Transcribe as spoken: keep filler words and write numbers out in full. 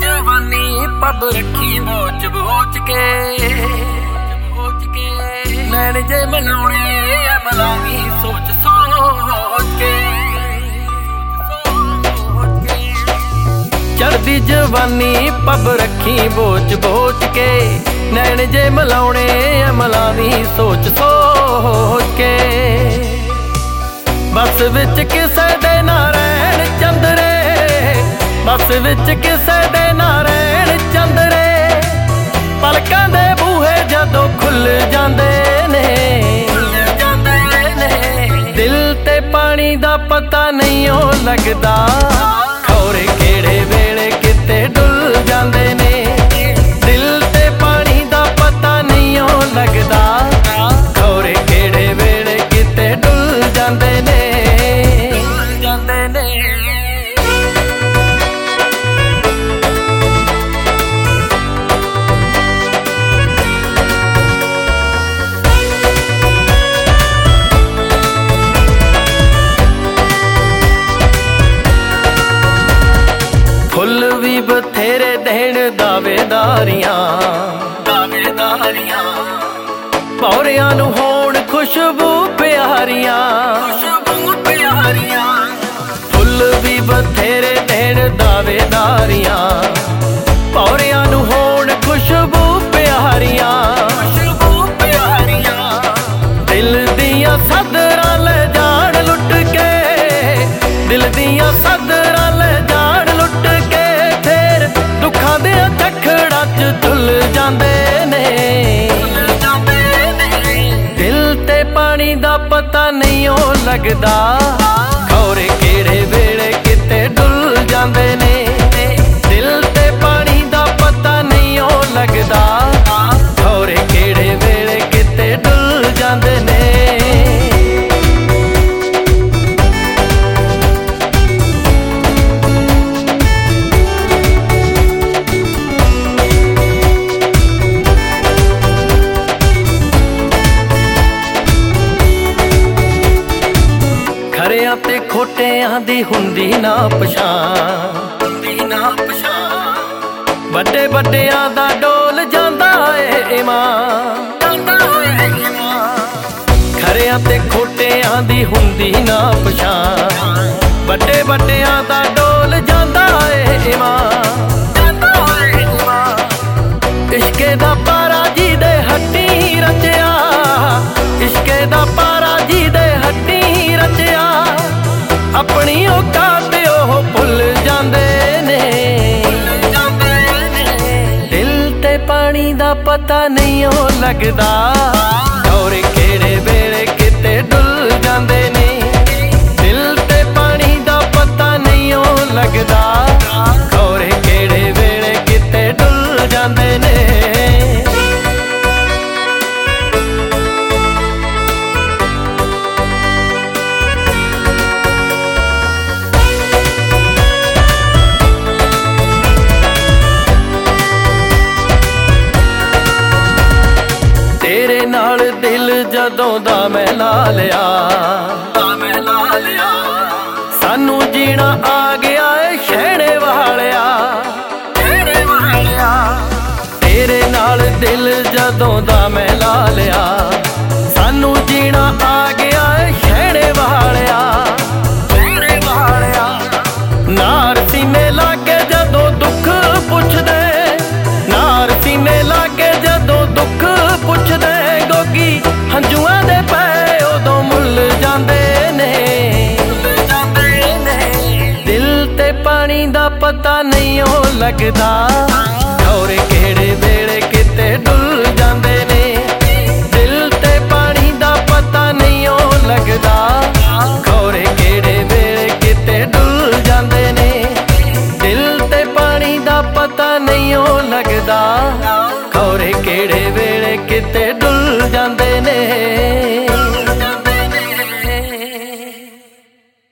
जवानी पब रखी बोच बोच के नैन जे मलाउणे मलावी सोच सोच के चढ़दी जवानी पब रखी बोच बोच के नैन जे मलाउणे मलावी सोच सोच के बस विच किसे दे ना रहन चंदरे बस विच किसे दे ना रहन चंदरे पलकां दे बूहे जदों खुल जांदे ने दिल ते पानी दा पता नहीं ओ लगदा खौरे केड़े वेले किते डुल जांदे ने दिल ते पानी दा पता नहीं ओ लगदा खौरे केड़े वेले किते डुल जांदे ने जांदे ने फुल भी बथेरे देण दावेदारियां दावेदारियां पौरियां नूं होण खुशबू प्यारियां खुशबू प्यारियां फुल भी बथेरे देण दावेदारियां पौरियां नूं होण खुशबू प्यारियां खुशबू प्यारियां दिल दियां सदरां ले जाण लुट के दिल दियां सदरां ले जाण लुट के फिर दुखां दे झखड़ां च धुल जांदे ने दिल ते पानी दा पता नहीं ओ लगदा खौरे केड़े वेले किते डुल जांदे ने दिल ते पानी दा पता नहीं ओ लगदा खौरे केड़े वेले किते डुल जांदे ने खरियां ते खोटियां दी हुंदी ना पछाण हुंदी ना पछाण बड़े बड़ियां दा डोल जांदा ए ईमान जांदा ए ईमान खरियां ते खोटियां दी हुंदी ना पछाण बड़े बड़ियां दा डोल जांदा ए ईमान जांदा ए ईमान इश्के दा पारा जी दे हड्डी रचिया इश्के दा पारा जी दे हड्डी रचिया अपनी औकात ओह भुल जांदे ने दिल ते पानी दा पता नहीं ओ लगदा खौरे केड़े वेले किते डुल जांदे ने दिल ते पानी दा पता नहीं ओ लगदा खौरे केड़े वेले किते डुल जांदे ने तेरे नाल दिल जदों दा मैं ला लिया मैं ला लिया सानू जीना आ गया है शहरे वालिया शहरे वालिया तेरे नाल दिल जदों दा मैं ला लिया सानू जीना आ गया है शहरे वालिया शहरे वालिया नार सीने लागे जदों दुख पुछदे नार सीने लागे जदों दुख पुछदे गोगी हंजुआं दे पै उदों मुल जांदे ने दिल ते पानी दा पता नहीं ओ लगदा खौरे केड़े वेले किते डुल जांदे ने दिल ते पानी दा पता नहीं ओ लगदा खौरे केड़े वेले किते डुल जांदे ने दिल ते पानी दा पता नहीं ओ लगदा खौरे केड़े वेले किते डुल जांदे ने।